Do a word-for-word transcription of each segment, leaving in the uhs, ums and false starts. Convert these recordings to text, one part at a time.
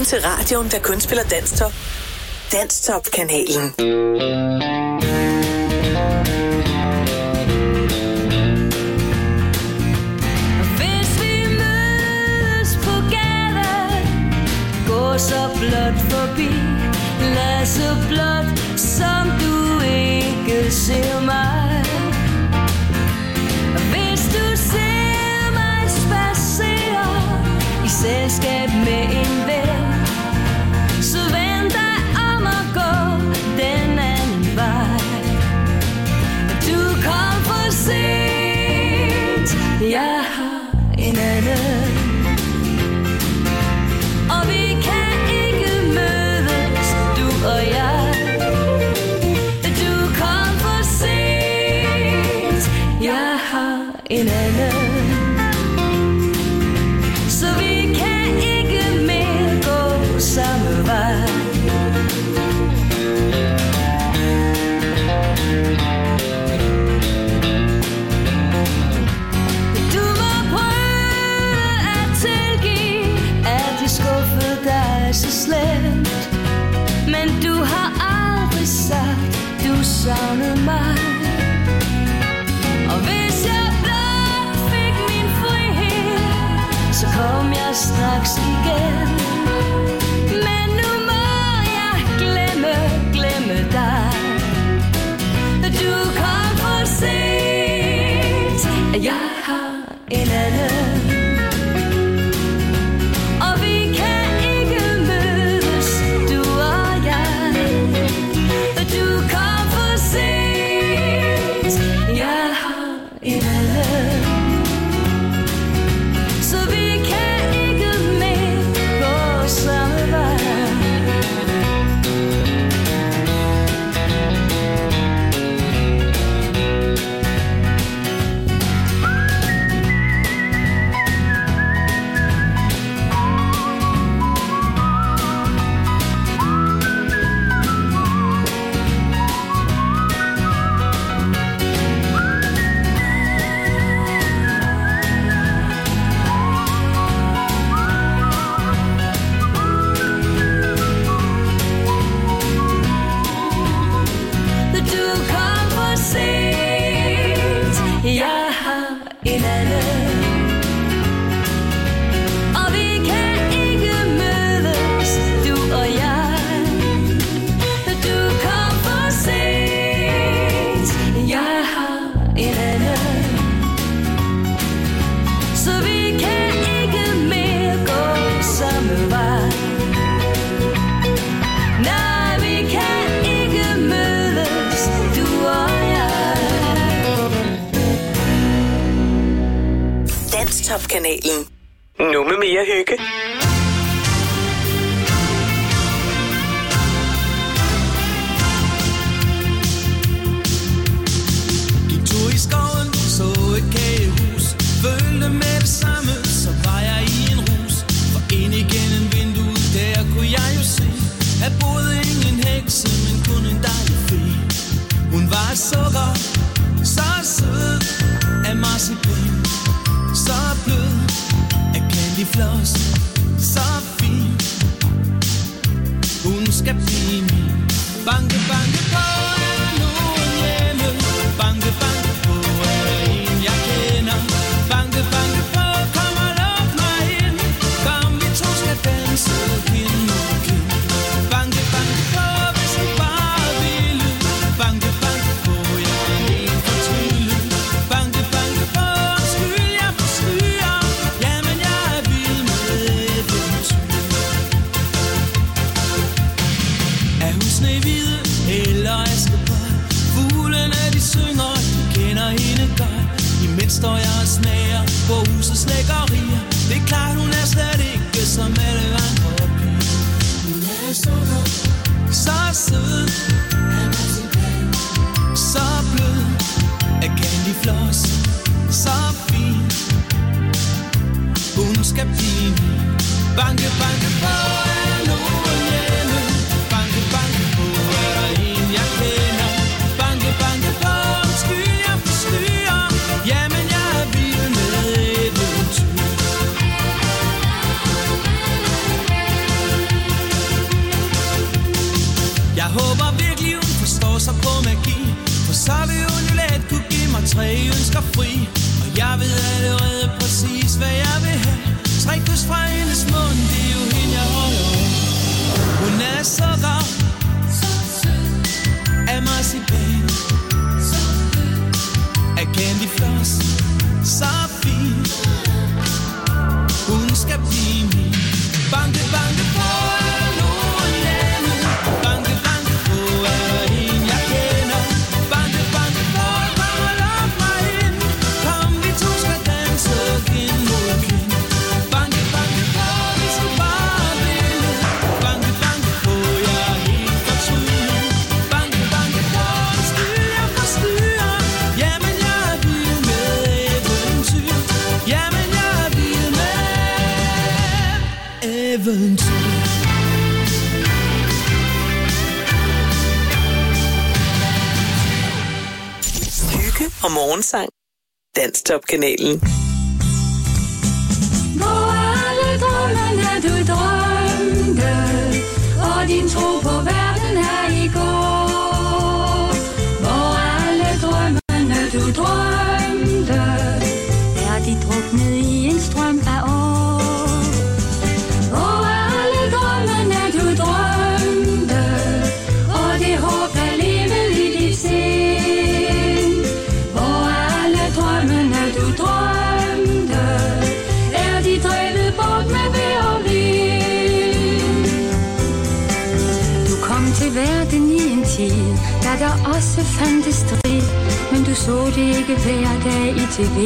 til radioen, der kun spiller Danstop. Danstop-kanalen. Hvis vi mødes på gaden, gå så blot forbi, lad så blot, som du ikke ser mig. Hvis du ser mig spacere i selskab med en ven, så vend dig om og gå den anden vej. Du kom for sent, jeg har en anden, og vi kan ikke mødes, du og jeg. Du kom for sent, jeg har en anden, så vi kan ikke mere gå samme vej. Du må prøve at tilgive, at jeg skuffede dig så slemt, men du har aldrig sagt, du savnede mig. Og hvis jeg blot fik min frihed, så kom jeg straks igen. Men nu må jeg glemme, glemme dig. Du kom for sent, jeg har en anden, og vi kan ikke mødes, du og jeg. Du kom for sent, jeg har en anden, så vi kan ikke mere gå samme vej. Jeg har en anden, og vi kan ikke mødes, du og jeg. Du kom for sent, jeg har en anden, så vi kan ikke mere gå samme vej. Nej, vi kan ikke mødes, du og jeg. Danstop-kanalen. Nu med mere hygge. Gik tur i skoven, så et kagehus. Følte med det samme, så var jeg i en rus. For ind igennem vinduet, der kunne jeg jo se, at boede ingen hekse, men kun en dejlig fe. Hun var et sukker, så sød af marcipan, så blød af candyfloss, så fin. Hun skal blive min. Banke, banke på, er der nogen hjemme? Banke, banke på, er der en, jeg kender? Banke, banke på, kom og luk mig ind. Kom, vi to skal danse kind mod kind. Banke, banke på, hvis I bare ville. Banke, banke på, jeg er en for trylle. Banke, banke på, skyld jeg forstyrrer. Jamen, jeg er vild med eventyr. Er hun Snehvide eller Askepot? Fuglene de synger, de kender hende godt. Imens står jeg og smager på husets lækkerier. Det er klart, hun er slet ikke som alle andre piger. Hun er sukker, så sød af marcipan, så blød af candyfloss, så fin. Hun skal blive min. Banke, banke på, er der nogen hjemme? Banke, banke på, er der en, jeg kender? Banke, banke på, skyld jeg forstyrrer. Jamen, jeg er vild med eventyr. håber virkelig hun forstår sig på magi, for så vil hun jo let kunne give mig tre ønsker fri. Og jeg ved allerede præcis hvad jeg vil have. Tre kys fra hendes mund, det er jo hende jeg holder af. Hun er så rar, så sød, af marcipan, så blød, af candyfloss, så fin. Hun skal blive min. Banke, banke på, er der nogen hjemme? Banke, banke på, er der en jeg kender? Banke, banke på, kom og luk mig ind. Kom, vi to skal danse kind mod kind. Banke, banke på, vi skal bare vinde. Banke, banke på, jeg er helt fortrynet. Banke, banke på, styr for styr. Jamen jeg er vild med eventyr. Jamen jeg er vild med eventyr. Hygge og morgensang. Danstop-kanalen. Hvor alle drømmene du drømte, og din tro på verden er i går. Hvor alle drømmene du drømte, er de druknet i en strøm af år. Hvor alle drømmene du drømte, og det håb der levede i dit sind. Hvor alle drømmene du drømte, er de drevet bort med vejr og vind. Du kom til verden i en tid, da der også fandtes strid, men du så det ikke hver dag i tv.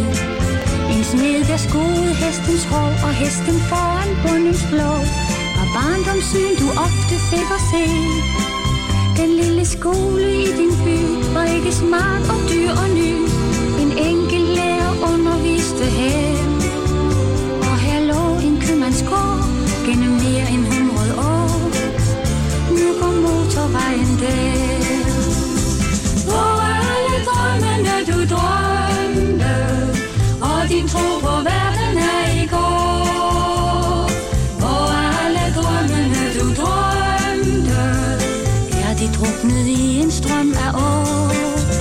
En smed der skoede hestens hår, og hesten foran bondens blå, var barndomssyn du ofte fik at se. Den lille skole i din by var ikke smart og dyr og ny. En enkelt lærer underviste her, og her lå en købmandsgård gennem mere end hundrede år. Nu går motorvejen der. Hvor alle drømmene du drømte, og din tro på verden er i går. Hvor alle drømmene du drømte, er de druknet i en strøm af år.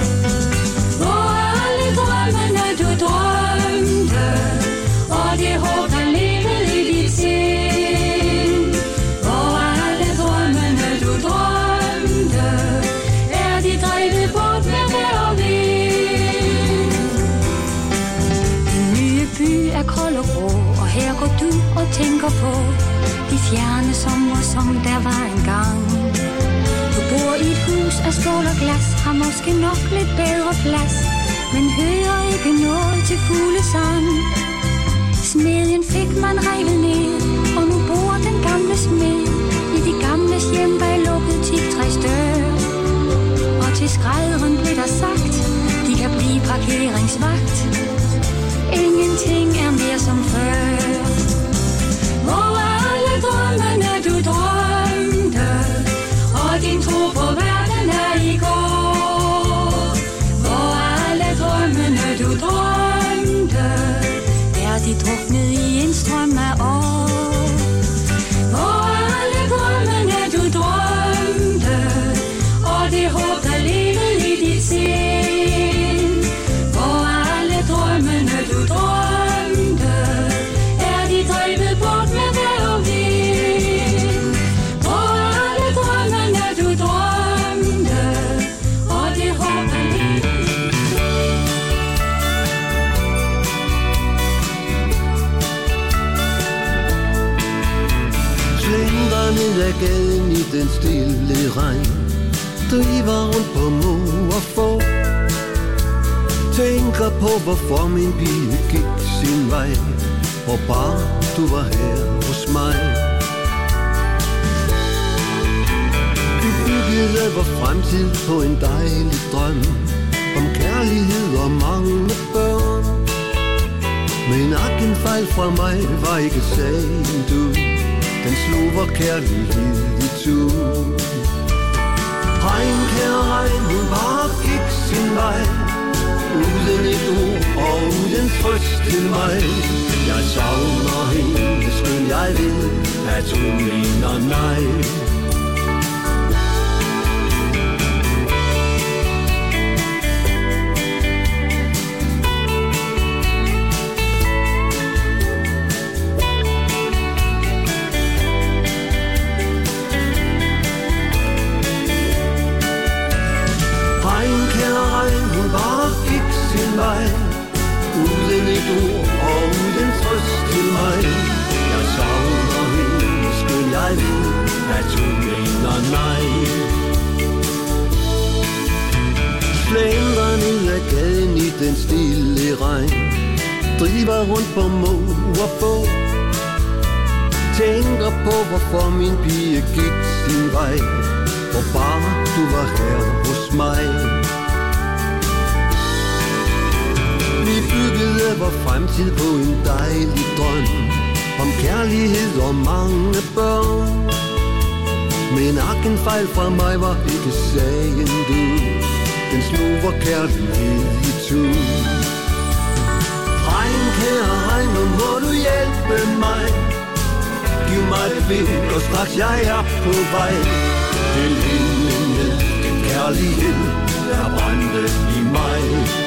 Hvor alle drømmene du drømte, og det håb der levede i dit sind. Hvor alle drømmene du drømte, er de drevet bort med vejr og vind. Den nye by er kold og grå, og her går du og tænker på de fjerne sommer, som der var engang. Du bor i et hus af stål og glas, har måske nok lidt bedre plads, men hører ikke noget til fuglesang. Smedjen fik man revet ned, og nu bor den gamle smed i de gamles hjem bag lukket teaktræsdør. Og til skrædderen blev der sagt, de kan blive parkeringsvagt. Ingenting er mere som før. Hvor alle drømmene du drømte, og din tro på verden er i går. Hvor alle drømmene du drømte, er de druknet i en strøm af år. Hvor alle drømmene du drømte, og det håb der levede i dit sind. Hvor alle drømmene du drømte, er de drevet bort med vejr og vind. Hvor alle drømmene du drømte, og det håb der levede. Slendrer ned ad gaden i den stille regn, driver rundt på må og få, tænker på hvorfor min bil gik sin vej, hvor bare du var her hos mig. Vi byggede vor fremtid på en dejlig drøm om kærlighed og mange børn. Men ak, en fejl fra mig var ikke sagen du, den slog vor kærlighed i tu. Regn, kære regn, hun bare gik sin vej, uden et ord og uden trøst til mig. Jeg savner hende, skøn jeg ved, at hun mener nej. vej, uden et ord og uden trøst til mig. Jeg savner hende, skøn jeg ved, at hun mener nej. Slender ned ad gaden i den stille regn, driver rundt på må og få, tænker på hvorfor min pige gik sin vej, hvor bare du var her hos mig. Vi byggede vor fremtid på en dejlig drøm om kærlighed og mange børn. Men ak, en fejl fra mig var ikke sagen du, den slog vor kærlighed i tu. Regn, kære regn, nu må du hjælpe mig. Giv mig et vind, og straks jeg er på vej til himlen med den kærlighed, der brændte i mig.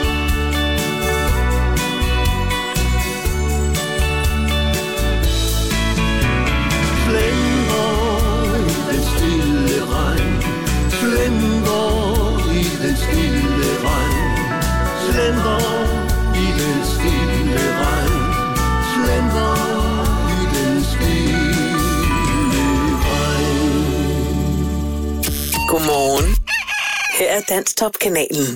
Slender i den stille regn, slender i den stille regn, slender i den stille regn, slender i den stille regn. Godmorgen. Her er Danstop-kanalen.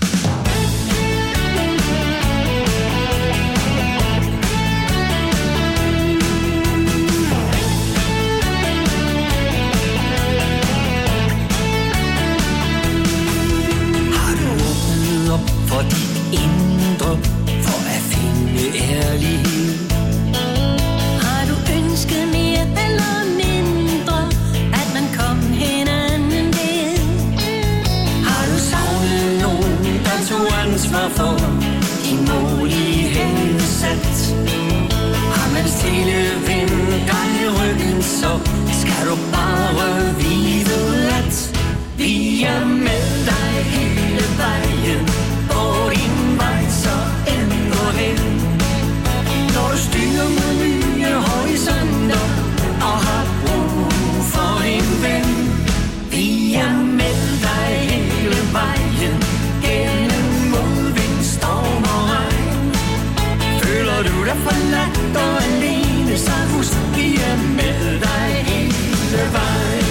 For dit indre, for at finde ærlighed. Har du ønsket mere eller mindre, at man kom hinanden ved? Har du savnet nogen, der tog ansvar for din målighed sat? Har man stille vendt dig i ryggen, så skal du bare vide, at vi er med dig hele vejen. Og din vej så ender hen, når du styrer mod nye horisonter og har brug for en ven. Vi er med dig hele vejen, gennem modvind, storm og regn. Føler du dig forladt og alene, så husk, vi er med dig hele vejen.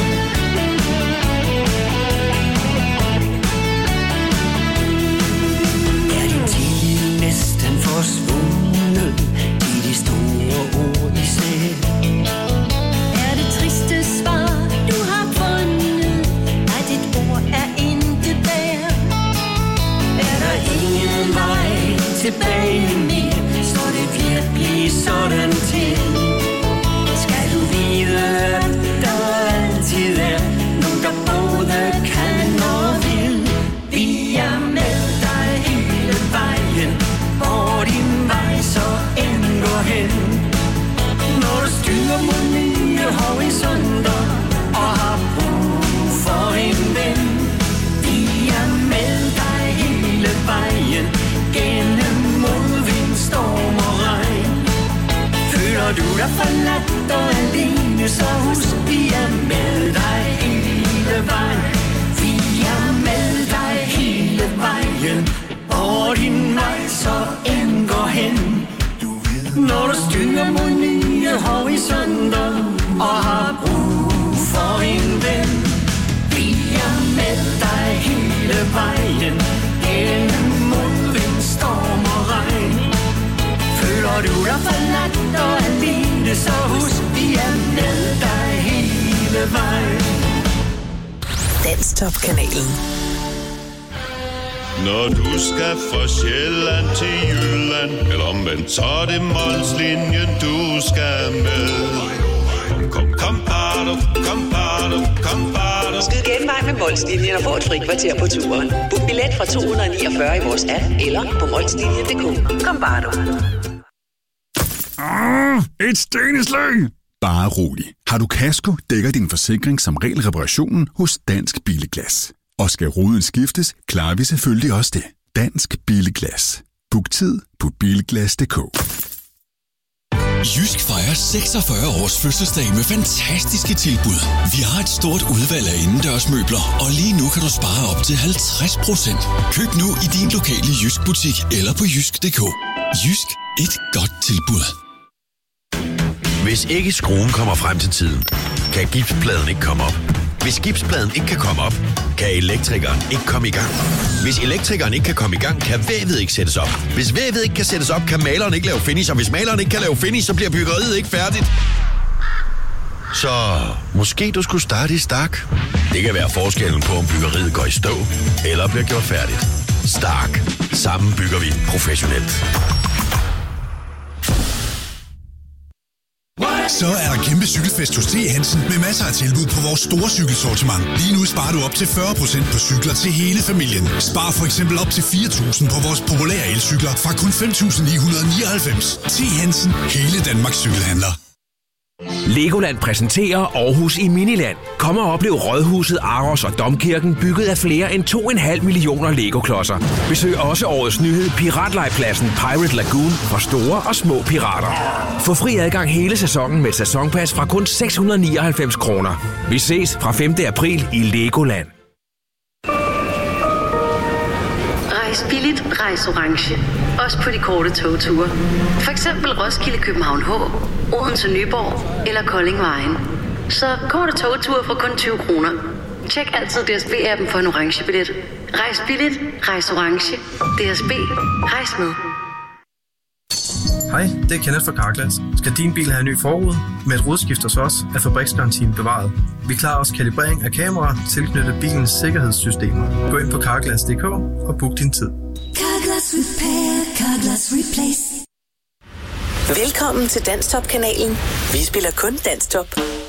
Forsvundet i de store ord især. Er det triste svar, du har fundet, at dit ord er intet værd? Er der ingen vej tilbage mere, står det virkelig sådan til? Skal du vide, at der altid er nogen, der både kan og vil. Vi er med dig hele vejen, hvor din vej så end går hen. Når du styrer mod nye horisonter og har brug for en ven. Vi er med dig hele vejen, gennem modvind, storm og regn. Føler du dig forladt og alene, så husk, vi er med dig hele vejen. Vi er med dig hele vejen, hvor din vej så end går hen. Når du styrer mod nye horisonter og har brug for en ven. Vi er med dig hele vejen, gennem modvind, storm og regn. Føler du dig forladt og alene, så husk, vi er med dig hele vejen. Danstop-kanalen. Når du skal fra Sjælland til Jylland, eller omvendt, så er det Molslinjen, du skal med. Kom, kom, kom, bado, kom, bado, kom, bado. Skyd genvej med Molslinjen og få et fri kvarter på turen. Book billet fra to hundrede niogfyrre i vores app, eller på molslinjen punktum d k. Kom, bado. Ah, et steneslag! Bare rolig. Har du kasko, dækker din forsikring som regel reparationen hos Dansk Bilglas. Og skal ruden skiftes, klarer vi selvfølgelig også det. Dansk Bilglas. Book tid på bilglas punktum d k. Jysk fejrer seksogfyrre års fødselsdag med fantastiske tilbud. Vi har et stort udvalg af indendørsmøbler, og lige nu kan du spare op til halvtreds procent. Køb nu i din lokale Jysk butik eller på jysk punktum d k. Jysk, et godt tilbud. Hvis ikke skruen kommer frem til tiden, kan gipspladen ikke komme op. Hvis gipspladen ikke kan komme op, kan elektrikeren ikke komme i gang. Hvis elektrikeren ikke kan komme i gang, kan vævet ikke sættes op. Hvis vævet ikke kan sættes op, kan maleren ikke lave finish. Og hvis maleren ikke kan lave finish, så bliver byggeriet ikke færdigt. Så måske du skulle starte i Stark. Det kan være forskellen på, om byggeriet går i stå eller bliver gjort færdigt. Stark. Sammen bygger vi professionelt. Så er der kæmpe cykelfest hos T. Hansen med masser af tilbud på vores store cykelsortiment. Lige nu sparer du op til fyrre procent på cykler til hele familien. Spar for eksempel op til fire tusind på vores populære elcykler fra kun fem tusind ni hundrede nioghalvfems. T. Hansen, hele Danmarks cykelhandler. Legoland præsenterer Aarhus i Miniland. Kom og oplev Rådhuset, Aros og Domkirken, bygget af flere end to komma fem millioner Lego-klodser. Besøg også årets nyhed, Piratlejpladsen Pirate Lagoon, for store og små pirater. Få fri adgang hele sæsonen med et sæsonpas fra kun seks hundrede nioghalvfems kroner. Vi ses fra femte april i Legoland. Rejs billigt, rejs orange. Også på de korte togture. For eksempel Roskilde, København H, Odense, Nyborg eller Kolding Vejen. Så korte togture for kun tyve kroner. Tjek altid D S B-appen for en orange billet. Rejs billigt, rejs orange. D S B, rejs med. Hej, det er Kenneth fra Carglass. Skal din bil have en ny forrude? Med et rudeskift hos os er fabriksgarantien bevaret. Vi klarer også kalibrering af kameraer tilknyttet bilens sikkerhedssystemer. Gå ind på carglass punktum d k og book din tid. Carglass Repair, Carglass Replace. Velkommen til Danstop-kanalen. Vi spiller kun Danstop.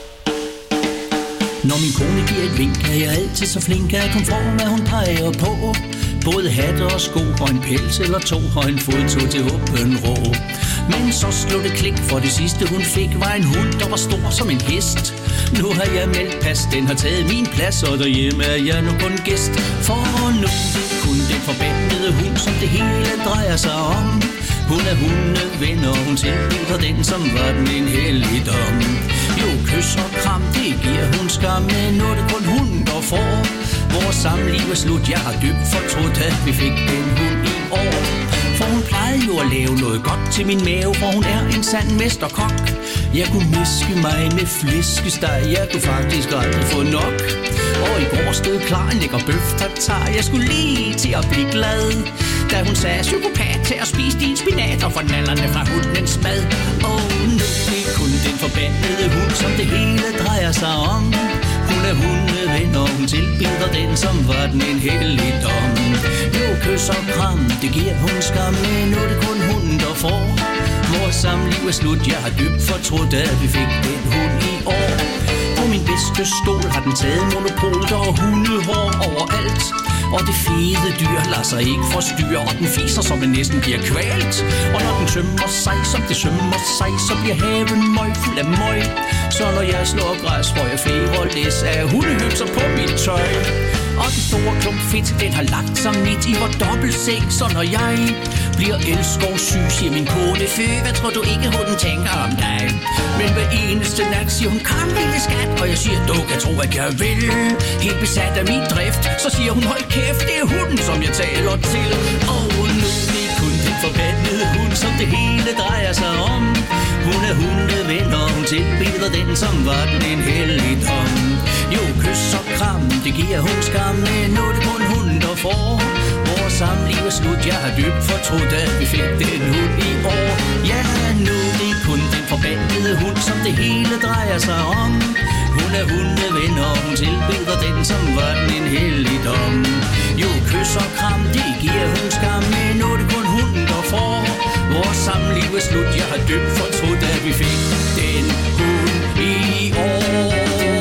Når min kone giver et vink, er jeg altid så flink, at hun får, hvad hun peger på. Både hat og sko og en pels eller to, og en fodtog til åben rå. Men så slog det klik, for det sidste hun fik var en hund, der var stor som en hest. Nu har jeg meldt pas, den har taget min plads, og derhjemme er jeg nu kun gæst. For nu er kun den forbandede hund, som det hele drejer sig om. Hun er hundeven, og hun tilbyder den, som var den en helligdom. Jo, kys og kram, det giver hun skam, men nu er det kun hunden, der får. Vores samliv er slut, jeg har dybt fortrudt, at vi fik den hund i år. For hun plejede jo at lave noget godt til min mave, for hun er en sand mesterkok. Jeg kunne miske mig med flæskesteg, jeg kunne faktisk aldrig få nok. Og i går stod klar en lækker bøf tartar, jeg skulle lige til at blive glad. Da hun sagde psykopat til at spise din spinat og fornallerne fra hundens mad. Og nu er kun den forbandede hund, som det hele drejer sig om. Hun er hundeven, og hun tilbyder den, som var den en helligdom. Jo, kys og kram, det giver hun skam, men nu er det kun hunden, der får. Vores samliv er slut, jeg har dybt fortrudt, at vi fik den hund i år. På min bedste stol har den taget monopol, der er hundehår overalt. Og det fede dyr lader sig ikke forstyrre, og den fiser, som man næsten bliver kvalt. Og når den sømmer sig, som det sømmer sig, så bliver haven møg fuld af møg. Så når jeg slår græs, får jeg flere læs af hundehønser på mit tøj. Og den store klump fedt, den har lagt sig midt i vor dobbeltseng. Så når jeg bliver elskovssyg, siger min kone, fø, hvad tror du ikke, hunden tænker om dig? Men hver eneste nat siger hun, kom lille skat, og jeg siger, du kan tro, at jeg vil. Helt besat af min drift, så siger hun, hold kæft, det er hunden, som jeg taler til. Og nu er kun den forbandede hund, som det hele drejer sig om. Hun er hundeven, og hun tilbyder den, som var den en helligdom. Jo, kys og kram, det giver hun skam, men nu er det kun hunden, der får. Vores samliv er slut, jeg har dybt fortrudt, at vi fik den hund i år. Ja, nu er det kun den forbandede hund, som det hele drejer sig om. Hun er hundeven, og hun tilbyder den, som var den en helligdom. Jo, kys og kram, det giver hun skam, men nu er det kun hunden, der får. Vores samliv er slut, jeg har dybt fortrudt, at vi fik den hund i år.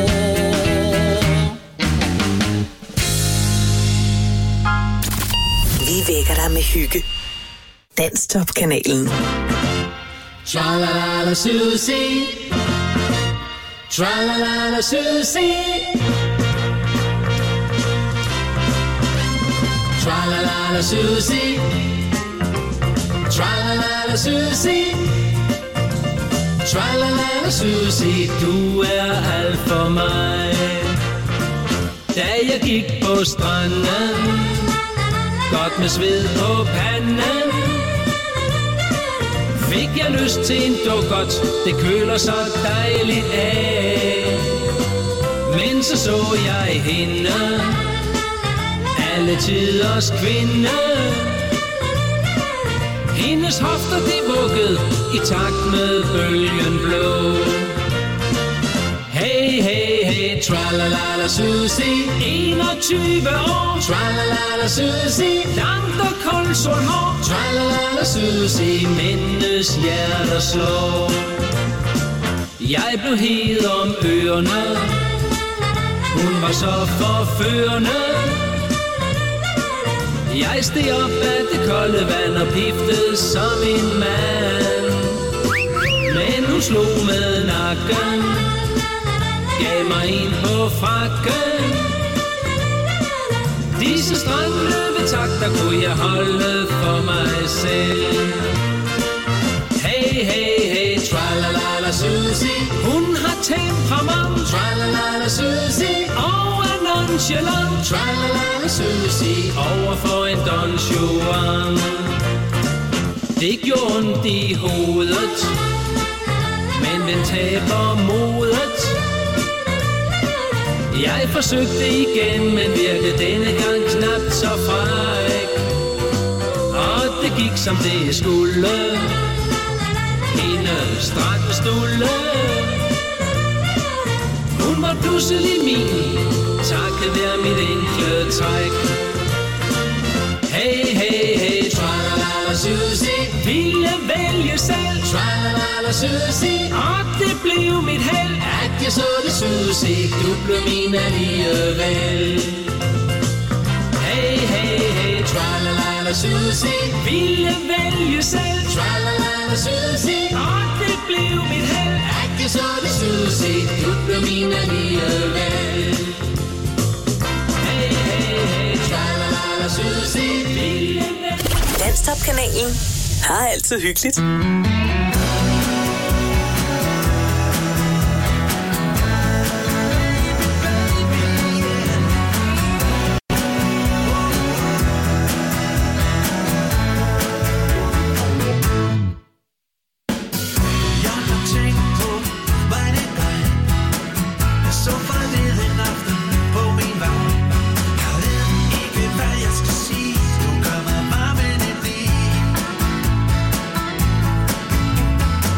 Vi vækker dig med hygge. Danstop-kanalen. Tra-la-la-la Susie, tra-la-la-la Susie, tra-la-la-la Susie, tra-la-la-la Susie. Tralalala Susie, du er alt for mig. Da jeg gik på stranden, godt med sved på panden, fik jeg lyst til en dukkert, det køler så dejligt af. Men så så jeg hende, alle tiders kvinde. Hendes hofter de vuggede i takt med bølgen blå. Hey, hey, hey, tralalala Susie, enogtyve år. Tralalala Susie, langt og koldt sort hår. Tralalala Susie, mændenes hjerter slår. Jeg blev hed om ørerne, hun var så forførende. Jeg steg op af det kolde vand og piftede som en mand. Men hun slog med nakken, gav mig en på frakken. Disse strandløvetakter kunne jeg holde for mig selv. Hey, hey, hey, tralalala Susie, hun har temperament. Tralalala Susie, og er nonchalant. Tralalala Susie, over for en Don Juan. Det gjorde ondt i hovedet, men den taber modet. Jeg forsøgte igen, men virkede denne gang knap så fræk. Og det gik som det skulle, hende strak stulle. Hun var pludselig min, takket være mit enkle træk. Hey, hey, hey, tralalala Susie, ville vælge selv. Tralalala Susie, og det blev mit held, at jeg så det Susie, du blev min alligevel. Hey, hey, hey, tralalala Susie, ville vælge selv. Tralalala Susie, og det blev mit held, at jeg så det Susie, du blev min alligevel. Hey, hey, hey, tralalala Susie, ville vælge. Danstop-kanalen har altid hyggeligt. Du gør mig varm indeni.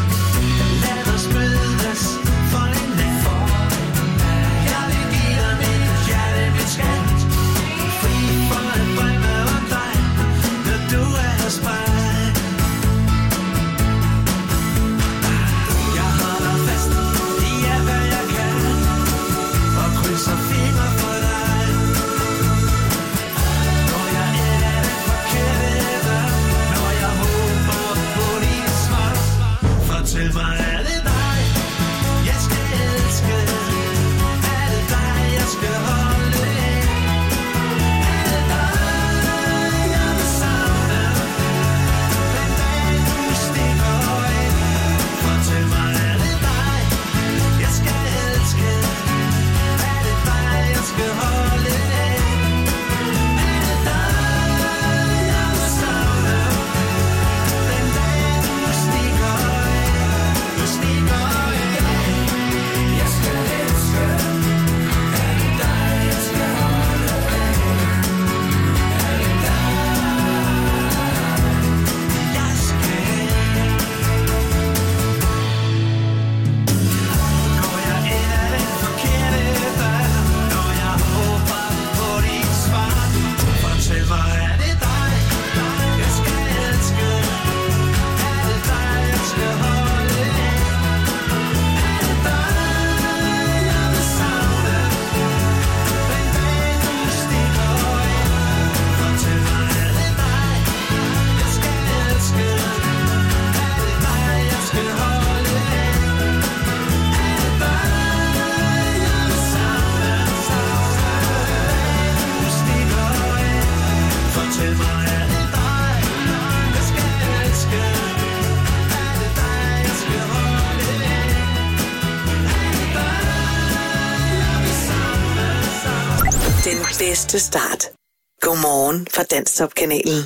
bedste start. Godmorgen fra Danstop-kanalen.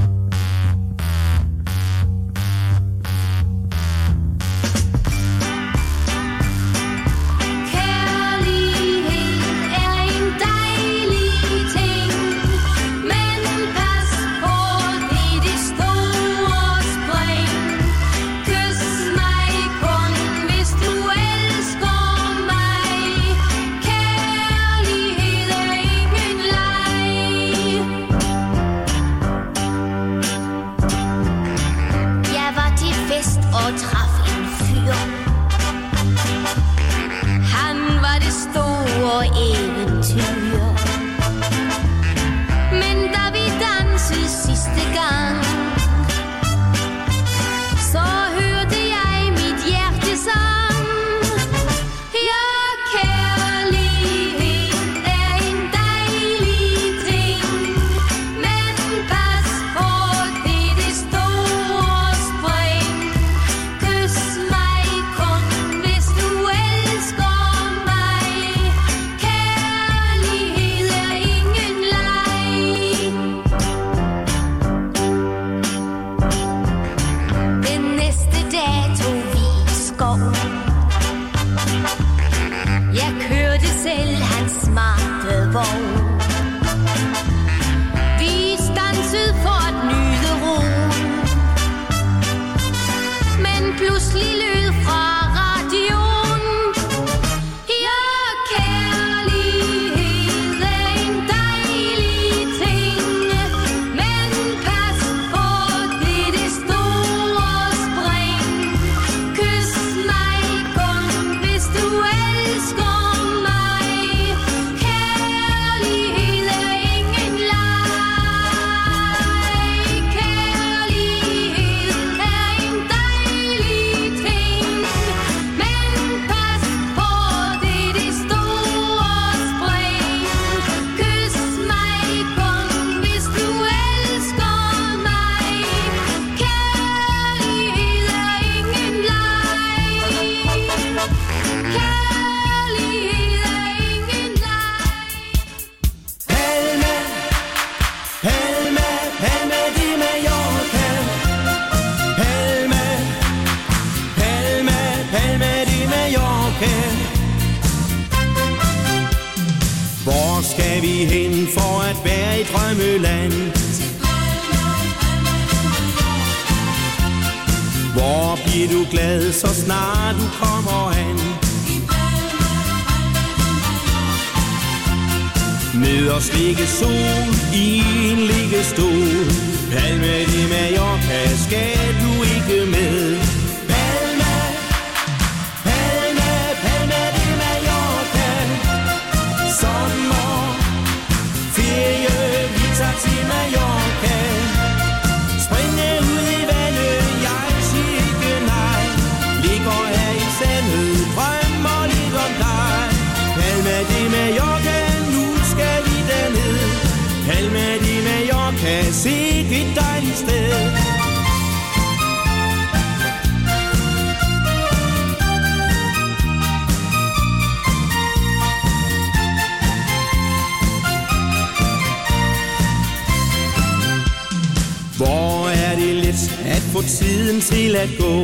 Tiden til at gå.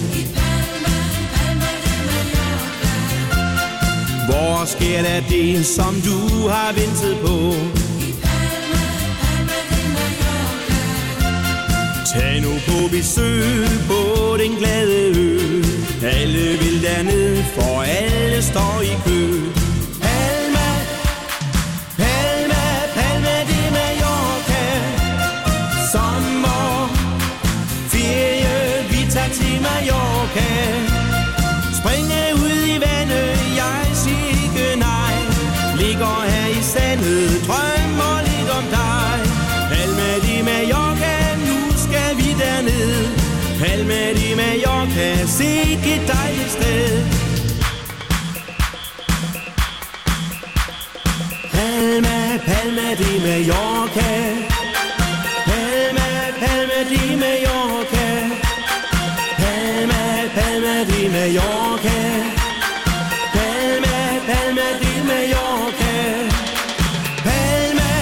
Hvor sker der det, som du har ventet på? Tag nu på besøg på den glade ø. Alle vil derned, for alle står i kø. Palma, Palma, Palma de Mallorca. Sommer, ferie, vi tager til Mallorca. Springe ud i vandet, jeg siger ikke nej. Ligger her i sandet, drømmer lidt om dig. Palma de Mallorca, nu skal vi derned. Palma de Mallorca, sikke et dejligt sted. Palma, Palma de Mallorca. Palma, Palma de Mallorca. Palma, Palma de Mallorca. Palma, Palma de Mallorca. Palma,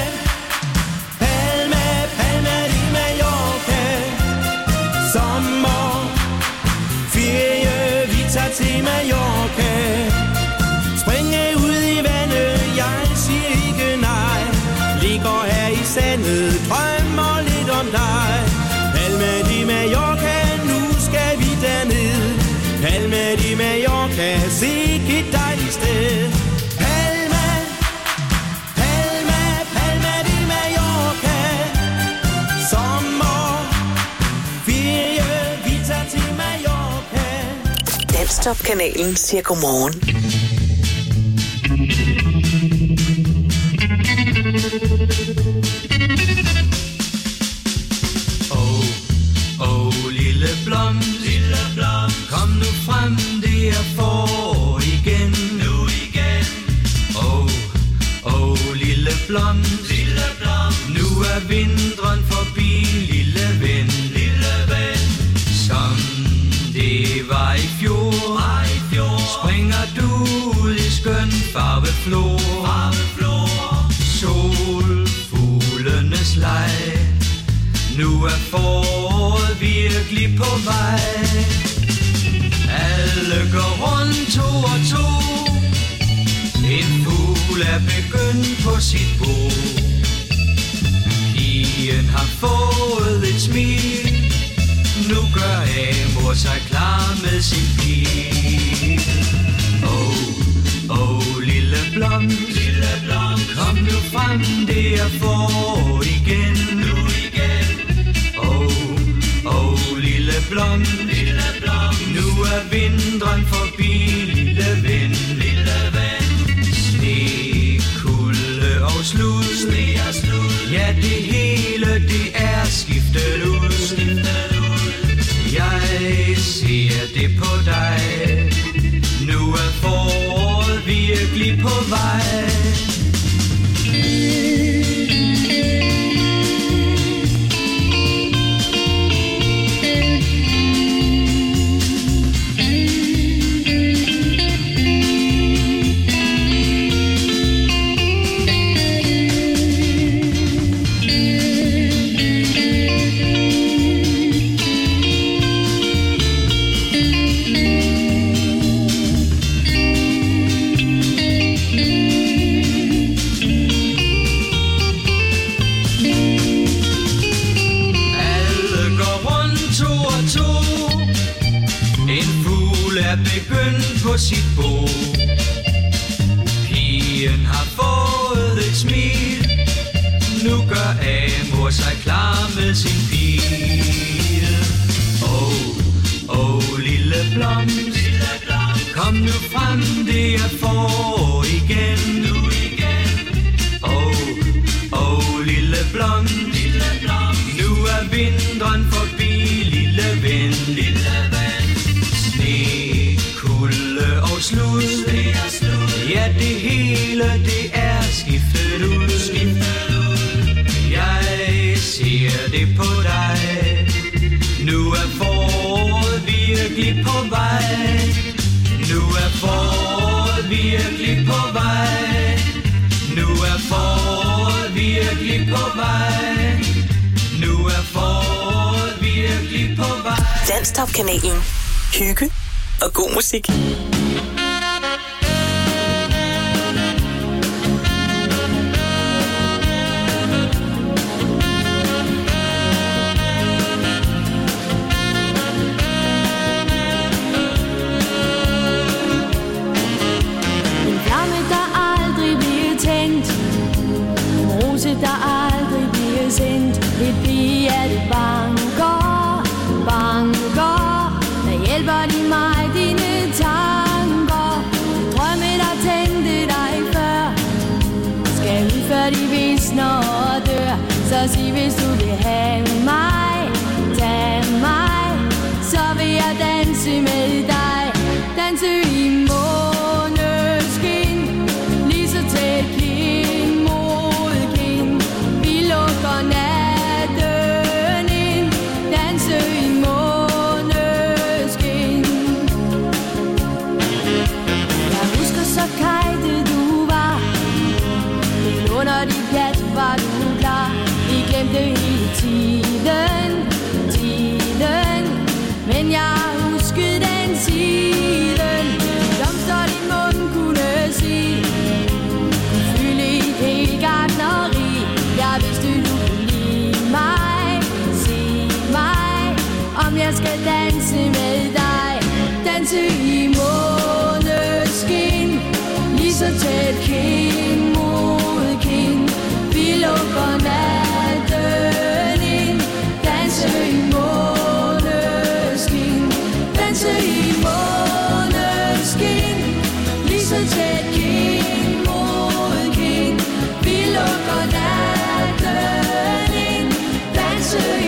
i sandet, drømmer lidt om dig. Palma de Mallorca, nu skal vi derned. Palma de Mallorca, sikke et dejligt sted. Palma, Palma, Palma de Mallorca. Sommer, ferie, vi tager til Mallorca. Danstop-kanalen siger godmorgen. Oh, oh, lille blomst, lille blomst, kom nu frem, det er for igen, nu igen. Oh, oh, lille blomst, lille blomst, nu er vinteren forbi, lille ven, lille ven. Som det var i fjor, var i fjor, springer du ud i skøn farveflor, farveflor. Solfuglenes leg, nu er foråret virkelig på vej. Alle går rundt to og to, en fugl er begyndt på sit bo. Pigen har fået et smil, nu gør Amor sig klar med sin pil. Oh, oh, lille blomst, lille blomst, kom nu frem, det er forår igen, nu igen. Oh, oh, lille blomst, lille blomst, nu er vinteren forbi, lille ven, lille ven. Sne, kulde og slud, sne og slud, ja det hele det er skiftet ud, skiftet ud. Jeg ser det på dig, nu er foråret virkelig på vej. På sit bo. Pigen har fået et smil, nu gør Amor sig klar med sin pil. Oh, oh, lille blomst, lille blomst, kom nu frem, det er forår igen, nu igen. Oh, oh, lille blomst, lille blomst, nu er vinteren forbi, lille ven, lille ven. Sne, kulde og slud, ja det hele det er skiftet ud, skiftet ud. Jeg ser det på dig, nu er foråret virkelig på vej. Nu er foråret virkelig på vej. Nu er foråret virkelig på vej. Nu er foråret virkelig på vej. Danstop-kanalen. Hygge og god musik. Der aldrig bliver sendt et pige, det banker, banker. Der hjælper de mig, dine tanker. Drømme, der tændte dig før, skal ud før de visner og dør. Så sig, hvis du vil have mig, tag mig, så vil jeg danse med dig. Danse i måneskin, lige så tæt kind mod kind. Vi lukker natten ind, danse i måneskin. Jeg husker så kajtet du var, helt under dit pjat var du klar. Vi glemte hele tiden, tiden, men jeg husker den siden. Blomster din mund kunne sige, kunne fylde et helt gartneri. Jeg vidste jeg skal danse med dig. Danse i måneskin, lige så tæt kind mod kind. Vi lukker natten ind. Danse i måneskin, danse i måneskin, lige så tæt kind mod kind. Vi lukker natten ind. Danse i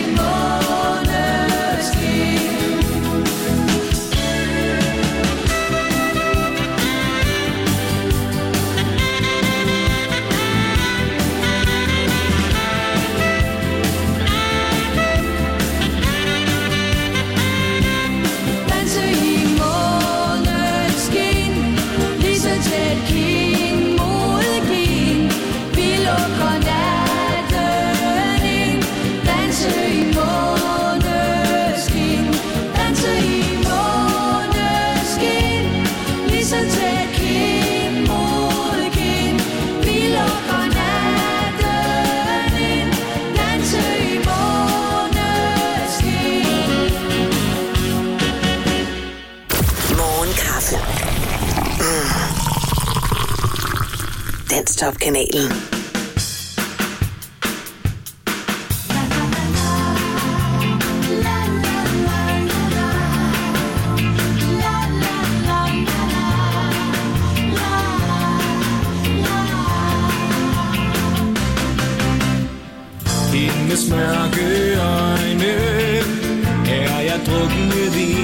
Danstop-kanalen. Hendes mørke øjne er jeg druknet i.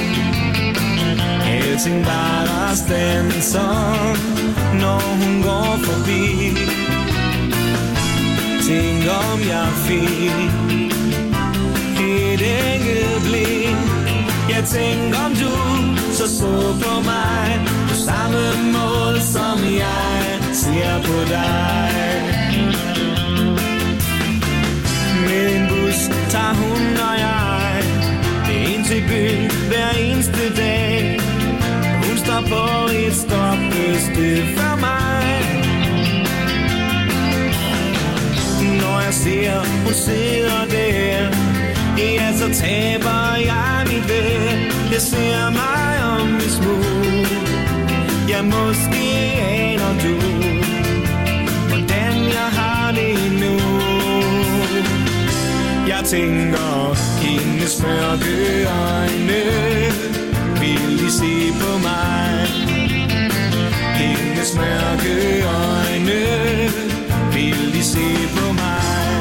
Alting bare standser, når hun går forbi. Tænk om jeg fik et enkelt blik. Jeg tænk om du så så på mig på samme måde som jeg ser på dig. Med en bus tager hun og jeg ind til byen hver eneste dag. Hun står på et stoppested for mig. Når jeg ser, hun sidder der, ja, så taber jeg mit væd. Jeg ser mig om i smug. Ja, måske aner du, hvordan jeg har det nu. Jeg tænker, hendes mørke øjne vil de se på mig. Hendes mørke øjne vil de se på mig.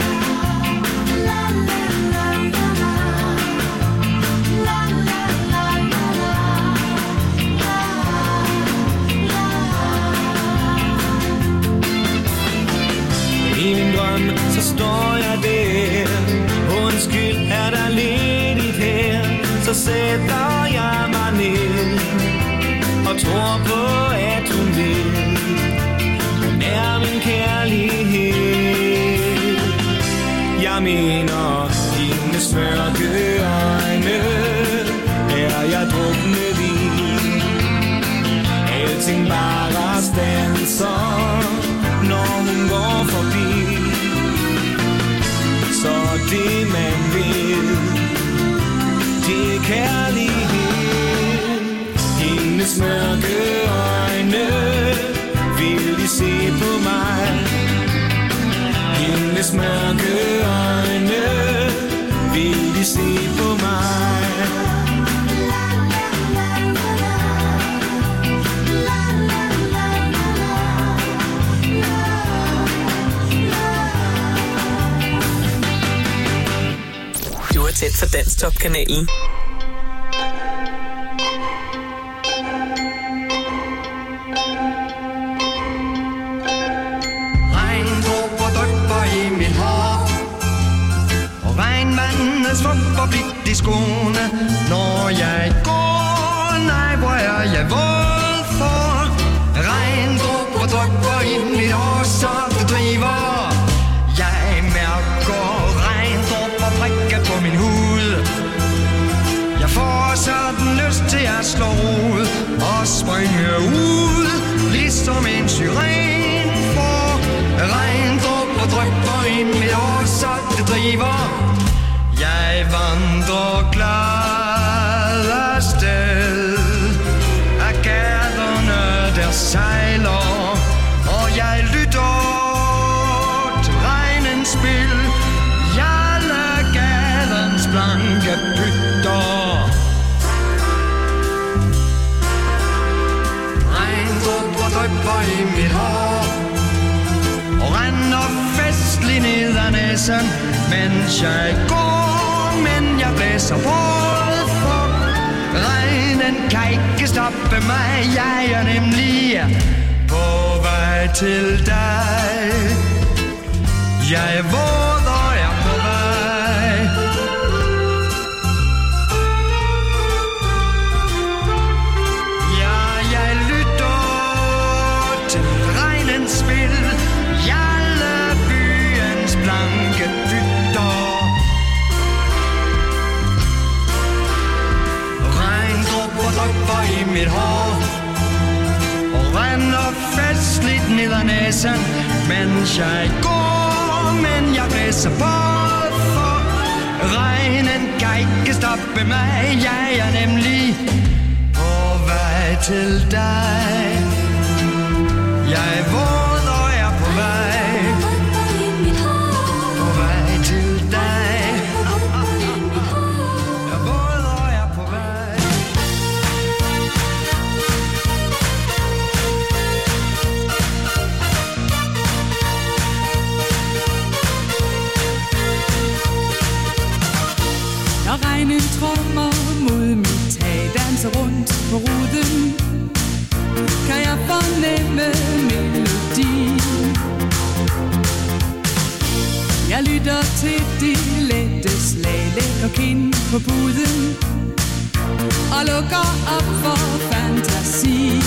I min drøm, så står jeg der. Undskyld, er der ledigt her? Så sætter jeg mig ned og tror på, at hun vil. Hun er min kærlighed. Jeg mener, hendes mørke øjne er jeg druknet i. Alting bare standser, når hun går forbi. Så det man vil, det er kærlighed. Hendes mørke øjne vil de se på mig. Hendes mørke øjne vil de se på mig. Du er tæt for Danstop-kanalen. Regndråber drypper i mit hår, og regnvandet svupper blidt i skoene. Når jeg går, nej, hvor er jeg våd for. Regndråber drypper i mit hår, så det driver. Jeg mærker regndråber prikke på min hud. Jeg får sådan lyst til at slå ud og springe ud, ligesom en syren får. Regndråber drypper i mit hår, så det driver. Jeg vandrer glad afsted af gaderne, der sejler, og jeg lytter til regnens spil. Jeg lader gadens blanke pytter. Regndrupper drypper i mit hår og render festlig ned ad næsen, mens jeg går, men jeg blæser båd for. Regnen kan ikke stoppe mig, jeg er nemlig på vej til dig. Jeg er våd og er på vej. Ja, jeg lytter til regnens spil. Jeg lader byens blanke pytter. Regndrupper drypper i mit hår og render festligt ned ad næsen, mens jeg går, men jeg blæser på for. Regnen kan ikke stoppe mig, jeg er nemlig på vej til dig. Jeg er våd og er på vej, på vej til dig. Jeg er våd og er på vej. Når regnen trommer mod mit tag, danser rundt på ruden, kan jeg fornemme melodi. Jeg lytter til de lette slag, lægger kind på puden og lukker op for fantasi.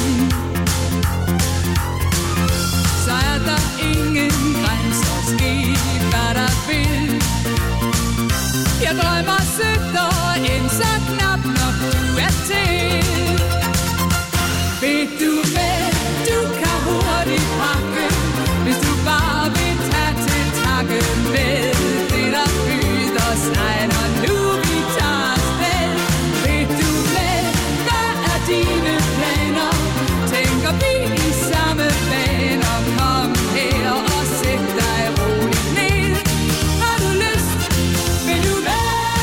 Så er der ingen grænser, ske hvad der vil. Jeg drømmer sødt og end så knap, når du er til. Ved du hvad, du kan hurtigt pakke, hvis du bare vil tage til takke med det, der byder sig, når nu vi tager afsted. Ved du hvad, hvad er dine planer? Tænker vi i samme baner? Kom her og sæt dig roligt ned. Har du lyst? Vil du hvad?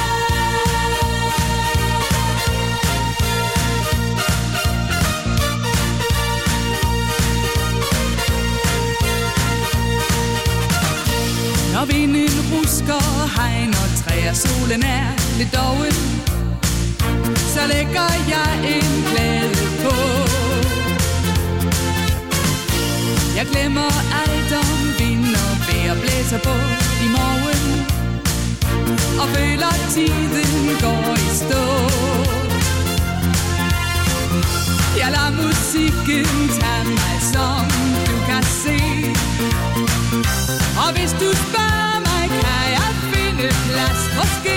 Når vinden rusker, hegn og træer, solen er lidt doven, så lægger jeg en glæde på. Jeg glemmer alt om vind og vejr, blæser på i morgen, og føler tiden går i stå. Jeg lader musikken tage mig, som du kan se. Og hvis du spørger mig, kan jeg finde plads måske.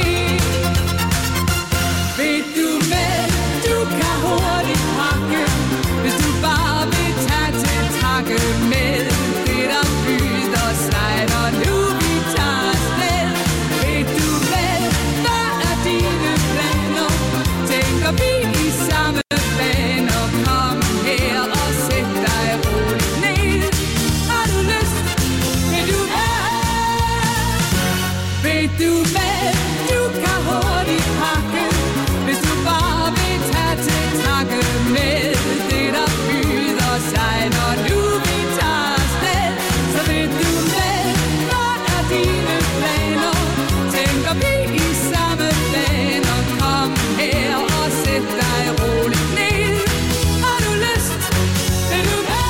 Ved du hvad, du kan hurtigt pakke, hvis du bare vil tage til takke med det, der byder sig, når nu vi tager afsted. Ved du hvad, hvad er dine planer? Tænker vi i samme baner? Kom her og sæt dig roligt ned. Har du lyst? Vil du hvad? Ved du hvad, du kan hurtigt pakke, hvis du bare vil tage til takke med det, der byder sig, når nu vi tager afsted. Så ved du hvad, hvad er dine planer? Tænker vi i samme baner? Kom her og sæt dig roligt ned. Har du lyst? Vil du hvad?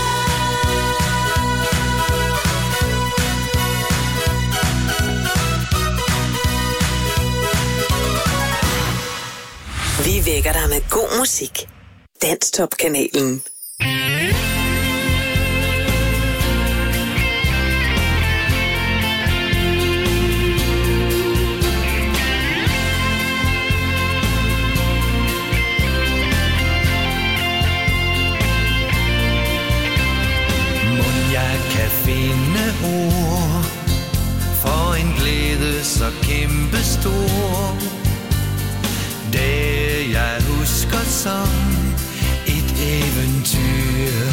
Vi vækker dig med god musik. Danstop-kanalen. Mon jeg kan finde ord for en glæde så kæmpe stor. som et eventyr.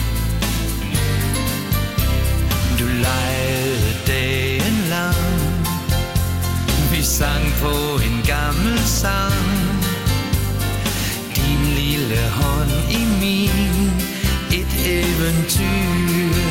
Du legede dagen lang, vi sang på en gammel sang. Din lille hånd i min, et eventyr.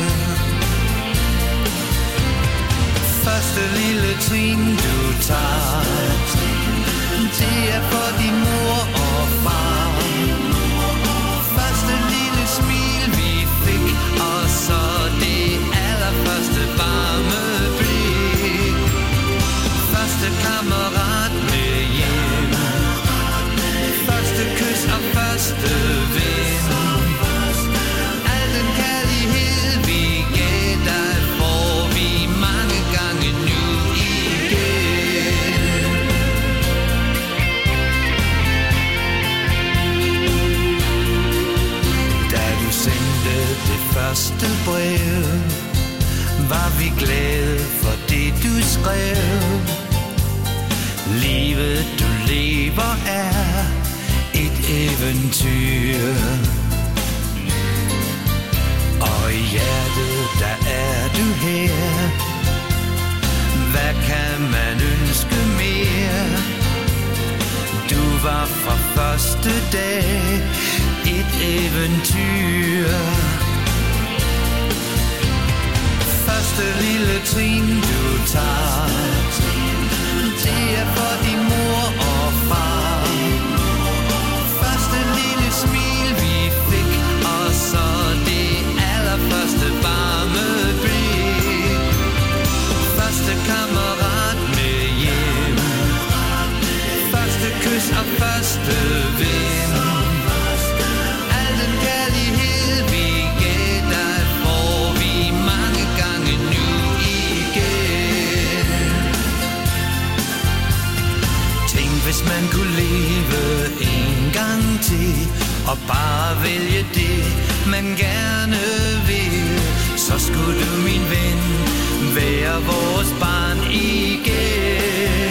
Første lille trin du tager, det er for din mor og far. Første lille smil vi fik, og så det allerførste varme blik. Første kammerat med hjem, første kys og første ven. Al den kærlighed vi gav dig, får vi mange gange nu igen. Da du sendte det første brev, var vi glade for det du skrev. Livet du lever er et eventyr. Og i hjertet der er du her. Hvad kan man ønske mere? Du var fra første dag et eventyr. Første lille trin du tager, det er for din mor og far. Første lille smil vi fik, og så det allerførste varme blik. Første kammerat med hjem, første kys og første ven. Al den kærlighed vi gav dig, får vi mange gange nu igen. Tænk hvis man kunne leve en gang til, og bare vælge det man gerne vil, så skulle du min ven være vores barn igen.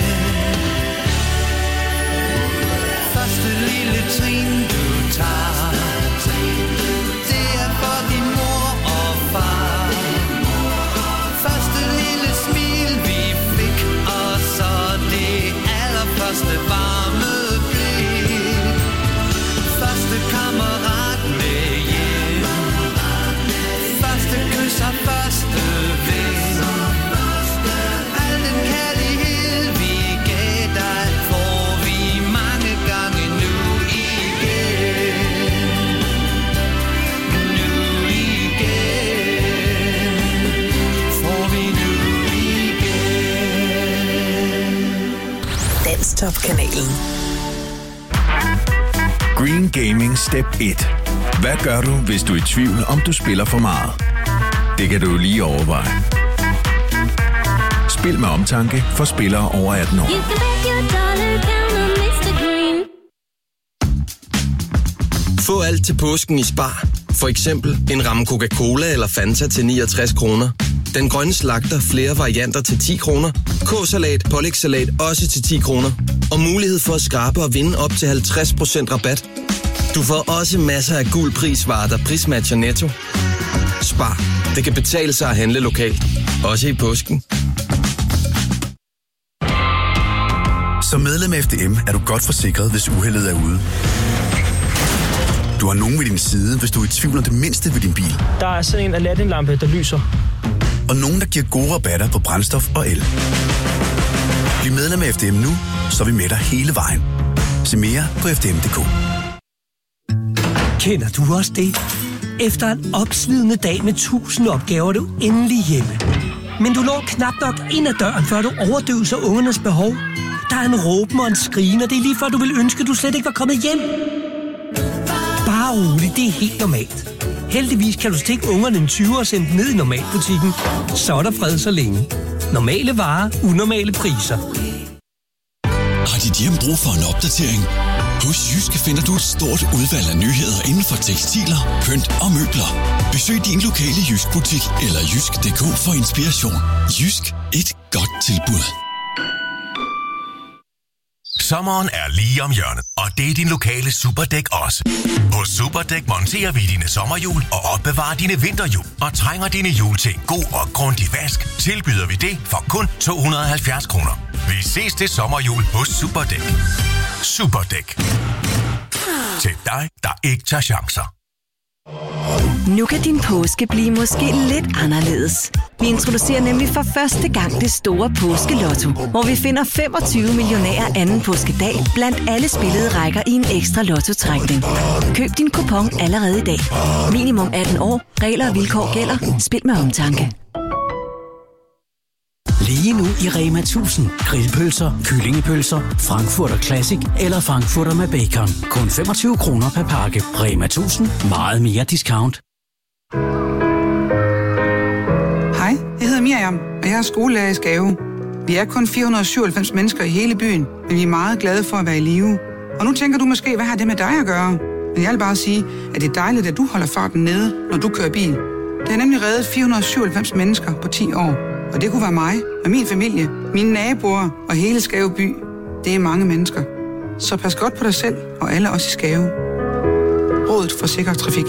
Første lille trin du tager, det er for din mor og far. Første lille smil vi fik, og så det allerførste varme blik. Første kammerat med hjem, første kys og første ven. Al den kærlighed vi gav dig, får vi mange gange nu igen. Nu igen. Får vi nu igen. Danstop-kanalen. Green Gaming Step et. Hvad gør du, hvis du er i tvivl, om du spiller for meget? Det kan du lige overveje. Spil med omtanke for spillere over atten år. Få alt til påsken i Spar. For eksempel en ramme Coca-Cola eller Fanta til niogtres kroner. Den grønne slagter flere varianter til ti kroner. K-salat, pålægssalat også til ti kroner. Og mulighed for at skrabe og vinde op til halvtreds procent rabat. Du får også masser af gul prisvarer, der prismatcher Netto. Spar. Det kan betale sig at handle lokalt. Også i påsken. Som medlem af F D M er du godt forsikret, hvis uheldet er ude. Du har nogen ved din side, hvis du er i tvivl om det mindste ved din bil. Der er sådan en Aladdin-lampe, der lyser. Og nogen, der giver gode rabatter på brændstof og el. Bliv medlem af F D M nu, så er vi med dig hele vejen. Se mere på f d m punktum d k. Kender du også det? Efter en opslidende dag med tusind opgaver, er du endelig hjemme. Men du når knap nok ind ad døren, før du overdøver ungernes behov. Der er en råben og en skrigen, og det er lige før, du vil ønske, at du slet ikke var kommet hjem. Bare rolig, det er helt normalt. Heldigvis kan du stikke ungerne en tyver og sende dem ned i normalbutikken. Så er der fred så længe. Normale varer, unormale priser. Har dit hjem brug for en opdatering? Hos Jyske finder du et stort udvalg af nyheder inden for tekstiler, pynt og møbler. Besøg din lokale Jysk butik eller jysk punktum d k for inspiration. Jysk. Et godt tilbud. Sommeren er lige om hjørnet, og det er din lokale Superdæk også. Hos Superdæk monterer vi dine sommerhjul og opbevarer dine vinterhjul. Og trænger dine hjul til en god og grundig vask, tilbyder vi det for kun to hundrede og halvfjerds kroner. Vi ses til sommerhjul hos Superdæk. Superdæk. Til dig, der ikke tager chancer. Nu kan din påske blive måske lidt anderledes. Vi introducerer nemlig for første gang det store påskelotto, hvor vi finder femogtyve millionærer anden påskedag blandt alle spillede rækker i en ekstra lottotrækning. Køb din kupon allerede i dag. Minimum atten år. Regler og vilkår gælder. Spil med omtanke. Lige nu i Rema tusind. Grillpølser, kyllingepølser, Frankfurter Classic eller Frankfurter med bacon. Kun femogtyve kroner per pakke. Rema tusind. Meget mere discount. Hej, jeg hedder Miriam, og jeg er skolelærer i Skave. Vi er kun fire hundrede og syvoghalvfems mennesker i hele byen, men vi er meget glade for at være i live. Og nu tænker du måske, hvad har det med dig at gøre? Men jeg vil bare sige, at det er dejligt, at du holder farten nede, når du kører bil. Det har nemlig reddet fire hundrede og syvoghalvfems mennesker på ti år. Og det kunne være mig og min familie, mine naboer og hele Skave by. Det er mange mennesker. Så pas godt på dig selv og alle os i Skave. Rådet for Sikker Trafik.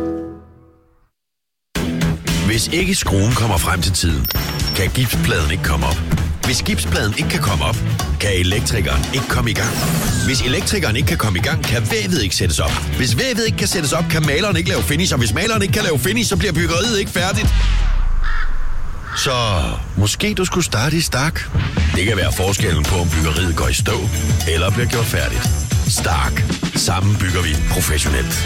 Hvis ikke skruen kommer frem til tiden, kan gipspladen ikke komme op. Hvis gipspladen ikke kan komme op, kan elektrikeren ikke komme i gang. Hvis elektrikeren ikke kan komme i gang, kan vævet ikke sættes op. Hvis vævet ikke kan sættes op, kan maleren ikke lave finish. Og hvis maleren ikke kan lave finish, så bliver byggeriet ikke færdigt. Så måske du skulle starte i Stark. Det kan være forskellen på, om byggeriet går i stå eller bliver gjort færdigt. Stark. Sammen bygger vi professionelt.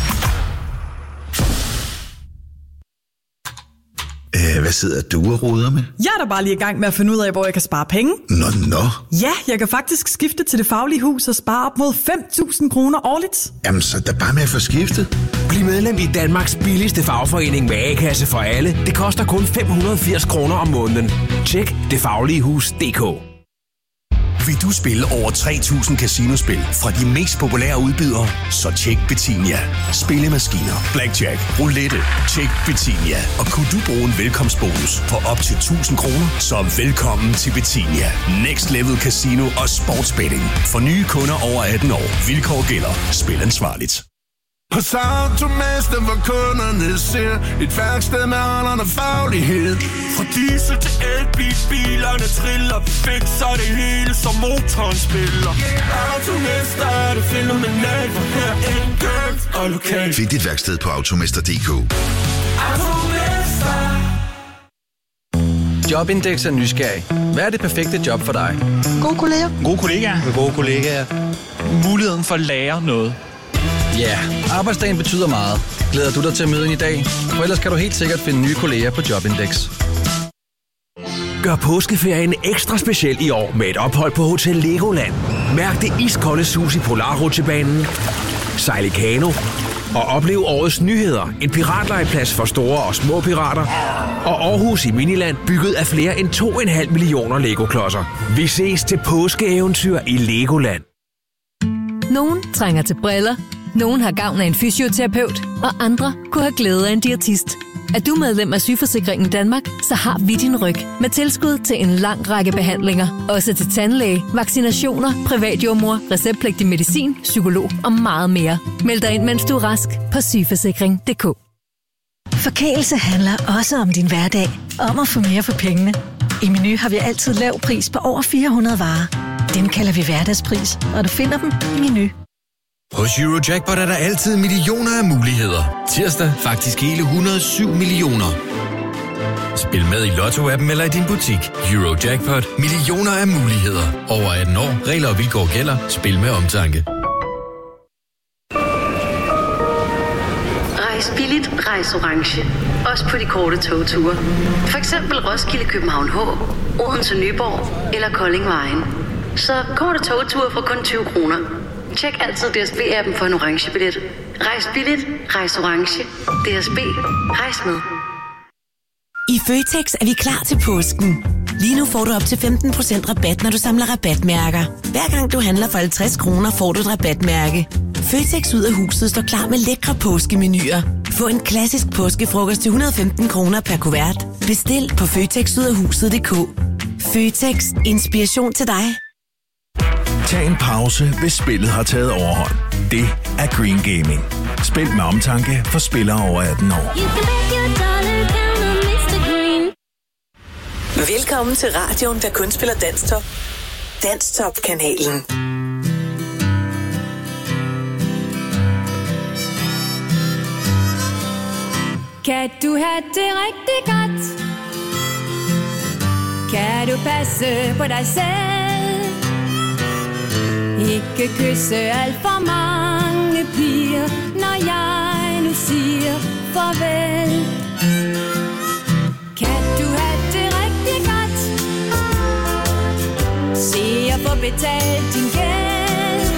Æh, hvad sidder du og roder med? Jeg er da bare lige i gang med at finde ud af, hvor jeg kan spare penge. Nå, nå. Ja, jeg kan faktisk skifte til Det Faglige Hus og spare op mod fem tusind kroner årligt. Jamen, så er bare med at få skiftet. Bliv medlem i Danmarks billigste fagforening med A-kasse for alle. Det koster kun fem hundrede og firs kroner om måneden. Tjek det faglige hus punktum d k. Vil du spille over tre tusind casinospil fra de mest populære udbydere? Så tjek Betinia. Spillemaskiner, blackjack, roulette, tjek Betinia. Og kunne du bruge en velkomstbonus på op til tusind kroner, så velkommen til Betinia. Next Level Casino og Sportsbetting. For nye kunder over atten år. Vilkår gælder. Spil ansvarligt. Hos Automester, hvor kunderne ser et værksted med alderen og faglighed. Fra diesel til elbil, bilerne triller perfekt, så det hele som motoren spiller. Yeah. Automester er det fænomenalt, for her enkelt og lokalt. Find dit værksted på automester punktum d k. Automester. Jobindex er nysgerrig. Hvad er det perfekte job for dig? God kollega. God kollega. Gode kollegaer. Muligheden for at lære noget. Ja, yeah. Arbejdsdagen betyder meget. Glæder du dig til at møde ind i dag? For ellers kan du helt sikkert finde nye kolleger på Jobindex. Gør påskeferien ekstra speciel i år med et ophold på Hotel Legoland. Mærk det iskolde sus i Polarrutsjebanen, sejl i kano og oplev årets nyheder. En piratlegeplads for store og små pirater. Og Aarhus i Miniland, bygget af flere end to komma fem millioner Lego-klodser. Vi ses til påskeeventyr i Legoland. Nogen trænger til briller, nogen har gavn af en fysioterapeut, og andre kunne have glæde af en diætist. Er du medlem af Sygeforsikringen Danmark, så har vi din ryg med tilskud til en lang række behandlinger. Også til tandlæge, vaccinationer, privatjordmor, receptpligtig medicin, psykolog og meget mere. Meld dig ind, mens du er rask på sygeforsikring punktum d k. Forkælelse handler også om din hverdag. Om at få mere for pengene. I Meny har vi altid lav pris på over fire hundrede varer. Dem kalder vi hverdagspris, og du finder dem i Meny. Hos Eurojackpot er der altid millioner af muligheder. Tirsdag faktisk hele et hundrede og syv millioner. Spil med i Lotto-appen eller i din butik. Eurojackpot. Millioner af muligheder. Over atten år. Regler og vilkår gælder. Spil med omtanke. Rejs billigt, rejs orange. Også på de korte togture. For eksempel Roskilde, København H, Odense, Nyborg eller Kolding Vejen. Så korte togture for kun tyve kroner. Tjek altid D S B-appen for en orange billet. Rejs billigt, rejs orange. D S B, rejs med. I Føtex er vi klar til påsken. Lige nu får du op til femten procent rabat, når du samler rabatmærker. Hver gang du handler for halvtreds kroner, får du et rabatmærke. Føtex ud af huset står klar med lækre påskemenuer. Få en klassisk påskefrokost til et hundrede og femten kroner per kuvert. Bestil på føtex ud af huset punktum d k. Føtex. Inspiration til dig. Tag en pause, hvis spillet har taget overhånd. Det er Green Gaming. Spil med omtanke for spillere over atten år. Velkommen til radioen, der kun spiller Danstop. Danstop-kanalen. Kan du have det rigtig godt? Kan du passe på dig selv? Ikke kysse alt for mange piger, når jeg nu siger farvel. Kan du have det rigtig godt? Se at få betalt din gæld.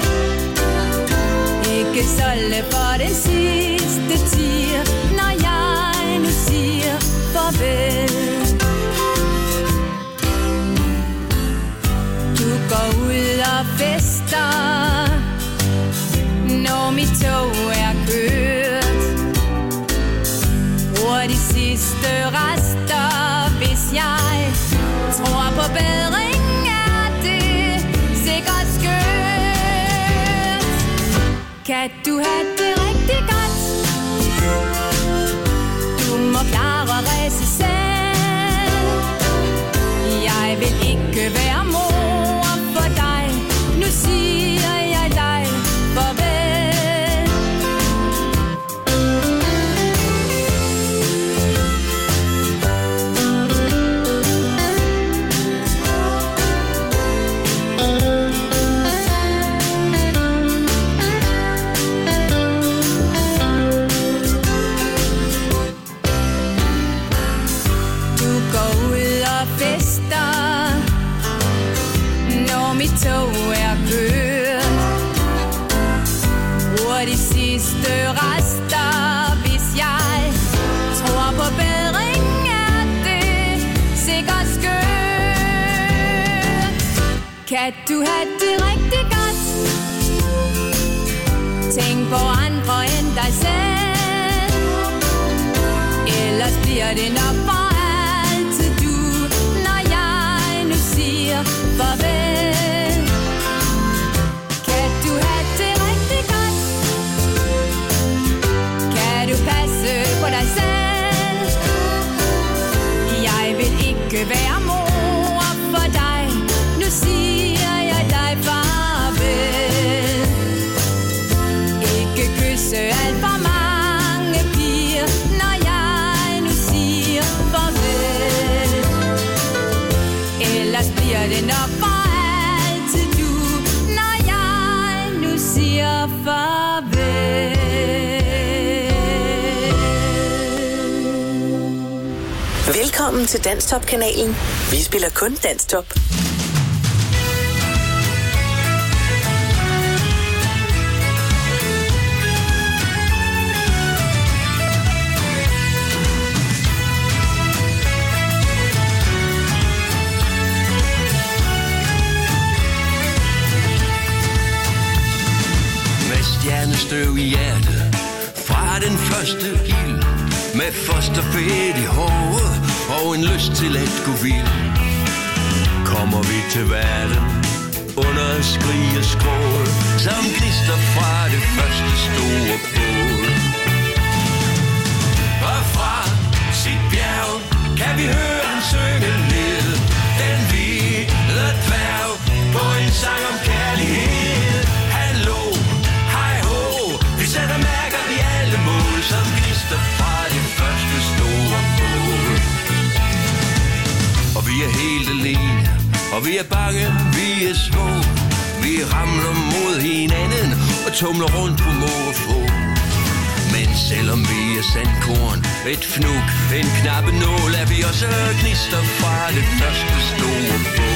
Ikke solde for den sidste tier, når jeg nu siger farvel. Du går ud og fester, når mit tog er kørt. Bruger de sidste rester, hvis jeg tror på bedring, er det sikkert skørt. Kan du have det rigtig godt? Du må klare at rejse selv. Jeg vil ikke være mor for dig. Nu siger jeg dig farvel. Du går ud og fester, når mit tog er kørt. Bruger de sidste rester, hvis jeg tror på bedring, er det sikkert skørt. Kan du have det rigtig godt? Tænk på andre end dig selv. Ellers bliver det nok for altid du, når jeg nu siger farvel. Kan du have det rigtig godt? Kan du passe på dig selv? Jeg vil ikke være mor for dig. Nu siger jeg dig farvel. Ikke kysse alt for mange piger, når jeg nu siger farvel. Ellers bliver det nok for altid du, når jeg nu siger farvel. Velkommen til Danstop-kanalen. Vi spiller kun Danstop. Med stjernestøv i hjertet, fra den første ild, med fosterfedt i håret og en lyst til at gå vild. Kommer vi til verden under skrig og skrål, som gnister fra det første store bål. Og fra sit bjerg kan vi høre en synge ned, den hvide dværg på en sang om kærlighed. Hallo, hej ho, vi sætter mærker i alle mål, som gnister fra det første store bål. Og vi er helt alene, og vi er bange, vi er små. Vi ramler mod hinanden og tumler rundt på må og få. Men selvom vi er sandkorn, et fnug, en knappe nål, er vi også gnister fra det første store bål.